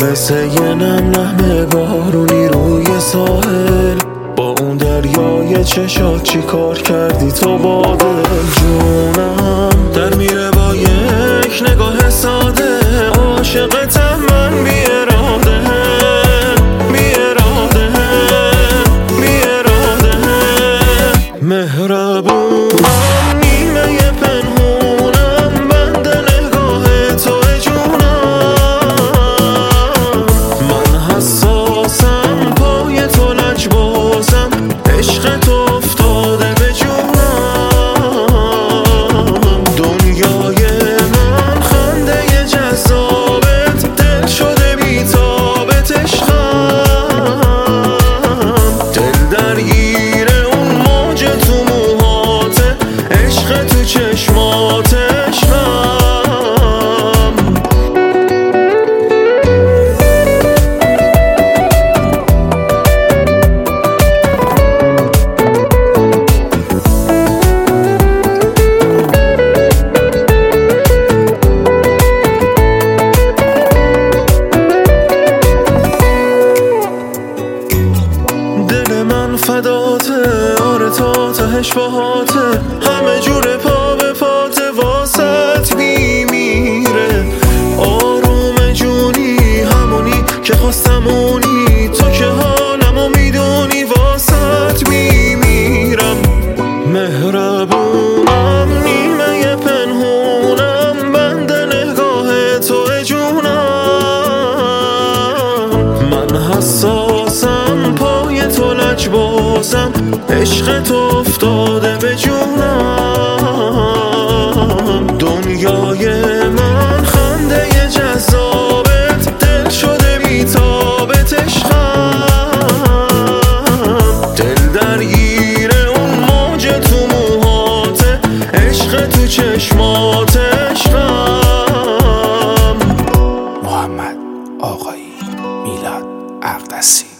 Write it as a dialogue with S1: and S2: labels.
S1: مثل یه نم بارونی روی ساحل، با اون دریای چشات چی کار کردی تو با دل؟ جونم در میره با یک نگاه ساده، عاشقتم من بی اراده، بی اراده، بی اراده. مهربونم نیمه پنهونم، بند نگاه توی جونم. من حساسم پای تو لجبازم، عشق تو افتاده به جونم. دنیای من خنده جذابت، دل شده بی‌تابت عشقم. دل درگیر اون موج تو موهاته، عشق تو چشمات عشقم. دل من فداته، آره تا تهش باهاته، همه جور پا به پاته، واسط میمیره. آروم جونی همونی که خواستمونی، تو که حالمو میدونی، واسط میمیرم. مهربونم نیمه پنهونم، بند نگاه تو جونم. من حساسم پای تو لجبازم، عشق تو افتاده به جونم. دنیای من خنده جذابت، دل شده بی‌تابت عشقم. دل درگیر اون موج تو موهاته، عشق تو چشمات عشقم.
S2: محمد آقایی، میلاد اقدسی.